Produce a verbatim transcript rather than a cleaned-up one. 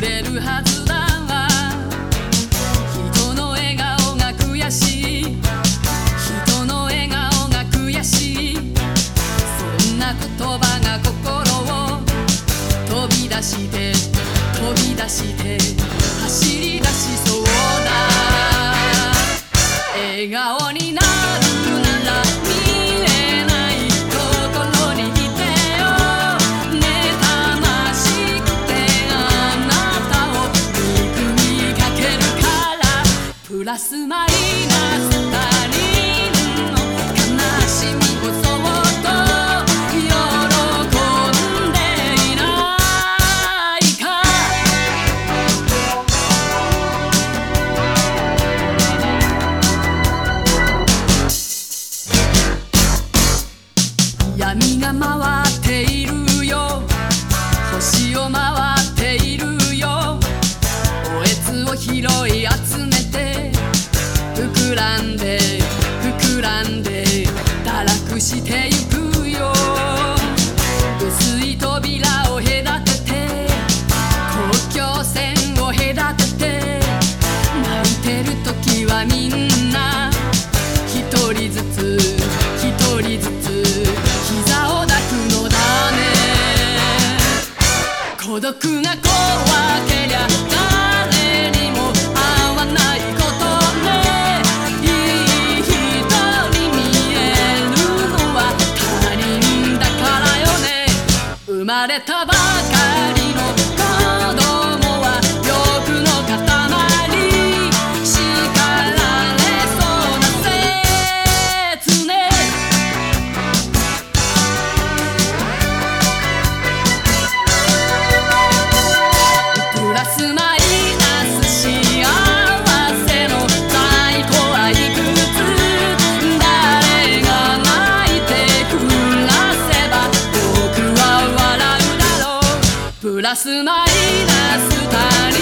れるはずだわ。人の笑顔が悔しい、人の笑顔が悔しい、そんな言葉が心を飛び出して飛び出して走り出しそうだ。笑顔になるなら見えないところにいてよ。妬ましくてあなたを憎みかけるから。プラスマイナス他人の悲しみをそっと喜んでいないか。闇が回っているよ、星を回っているよ。おえつを拾い集めて膨らんで膨らんで堕落してゆくよ。薄い扉を隔てて国境線を隔てて泣いてる時はみんな一人ずつ一人ずつ膝を抱くのだね。孤独が怖けりゃ誰にも会わないことね。いい人に見えるのは他人だからよね。生まれたばかりの子供は欲の塊、叱られそうな説ね。プラスマイナス幸せの在庫はいくつ。誰が泣いて暮らせば僕は笑うだろう。プラスマイナス他人